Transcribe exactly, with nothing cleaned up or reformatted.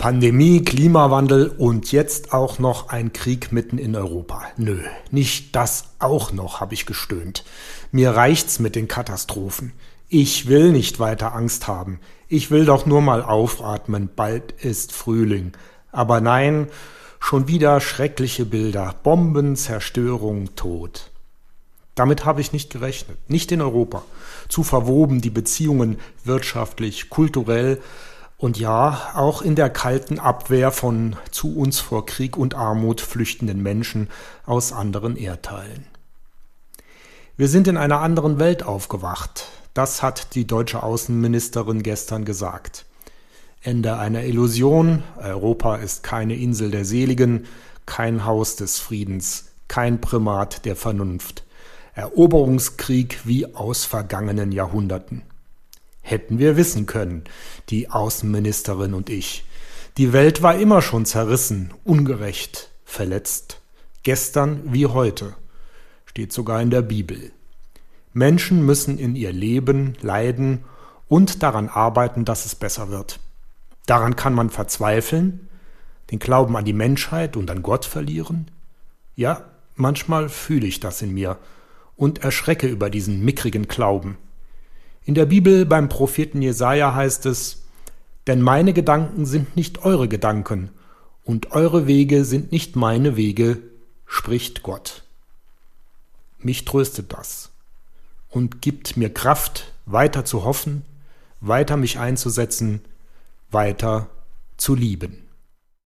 Pandemie, Klimawandel und jetzt auch noch ein Krieg mitten in Europa. Nö, nicht das auch noch, habe ich gestöhnt. Mir reicht's mit den Katastrophen. Ich will nicht weiter Angst haben. Ich will doch nur mal aufatmen. Bald ist Frühling. Aber nein, schon wieder schreckliche Bilder. Bomben, Zerstörung, Tod. Damit habe ich nicht gerechnet. Nicht in Europa. Zu verwoben die Beziehungen wirtschaftlich, kulturell und ja, auch in der kalten Abwehr von zu uns vor Krieg und Armut flüchtenden Menschen aus anderen Erdteilen. Wir sind in einer anderen Welt aufgewacht. Das hat die deutsche Außenministerin gestern gesagt. Ende einer Illusion. Europa ist keine Insel der Seligen, kein Haus des Friedens, kein Primat der Vernunft. Eroberungskrieg wie aus vergangenen Jahrhunderten. Hätten wir wissen können, die Außenministerin und ich. Die Welt war immer schon zerrissen, ungerecht, verletzt. Gestern wie heute. Steht sogar in der Bibel. Menschen müssen in ihr Leben leiden und daran arbeiten, dass es besser wird. Daran kann man verzweifeln, den Glauben an die Menschheit und an Gott verlieren. Ja, manchmal fühle ich das in mir und erschrecke über diesen mickrigen Glauben. In der Bibel beim Propheten Jesaja heißt es: Denn meine Gedanken sind nicht eure Gedanken und eure Wege sind nicht meine Wege, spricht Gott. Mich tröstet das und gibt mir Kraft, weiter zu hoffen, weiter mich einzusetzen, weiter zu lieben.